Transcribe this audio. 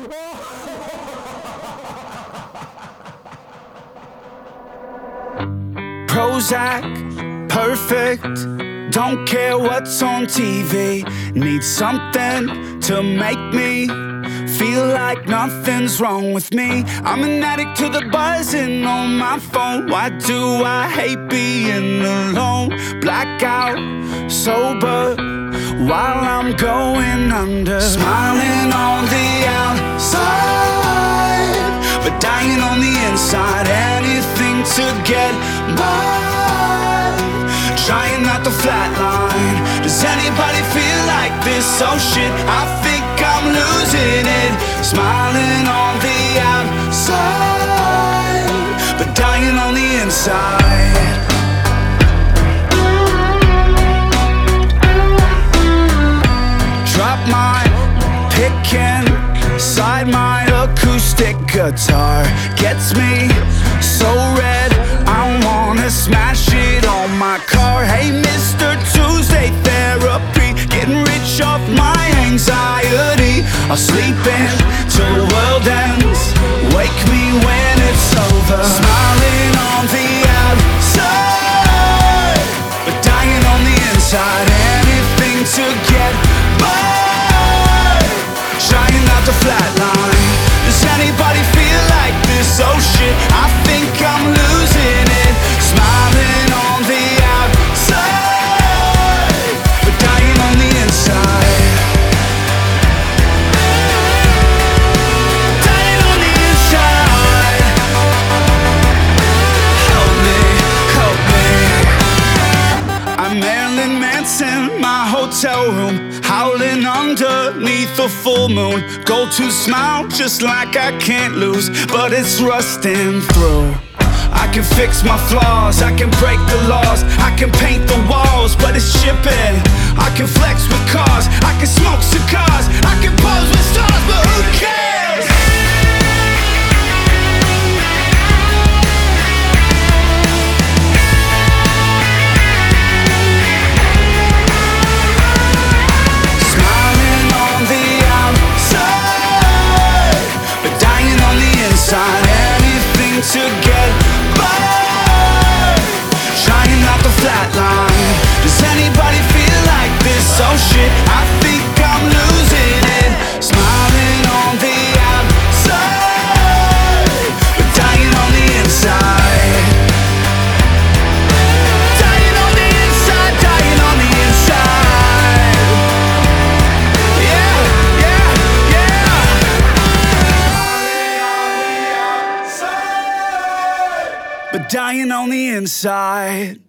Prozac, perfect. Don't care what's on TV. Need something to make me feel like nothing's wrong with me. I'm an addict to the buzzing on my phone. Why do I hate being alone? Blackout, sober, while I'm going under. Smiling on the outside, but dying on the inside. Anything to get by, trying not to flatline. Does anybody feel like this? Oh shit, I think I'm losing it. Smiling on the outside, but dying on the inside. Drop my pick inside my acoustic guitar. Gets me so red, I wanna smash it on my car. Hey, Mr. Tuesday Therapy, getting rich off my anxiety. I'll sleep in till the world ends, wake me when it's over. Smiling on the outside, but dying on the inside. Anything to get by, trying not to flatline. Does anybody feel like this? Oh shit, I think I'm losing it. Smiling on the outside, but dying on the inside. Dying on the inside. Help me, help me. I'm Marilyn Manson, my hotel room, howling underneath the full moon. Go to smile just like I can't lose, but it's rusting through. I can fix my flaws, I can break the laws, I can paint the walls, but it's shipping. I can flex with cars, I can smoke cigars, I can pose with stars, but who cares? Smiling on the outside, but dying on the inside. Anything to get by, trying not to flatline. Does anybody feel like this? Oh shit, I think I'm losing it. Smiling on the outside, but dying on the inside. Dying on the inside, dying on the inside. Yeah, yeah, yeah. Smiling on the outside, but dying on the inside.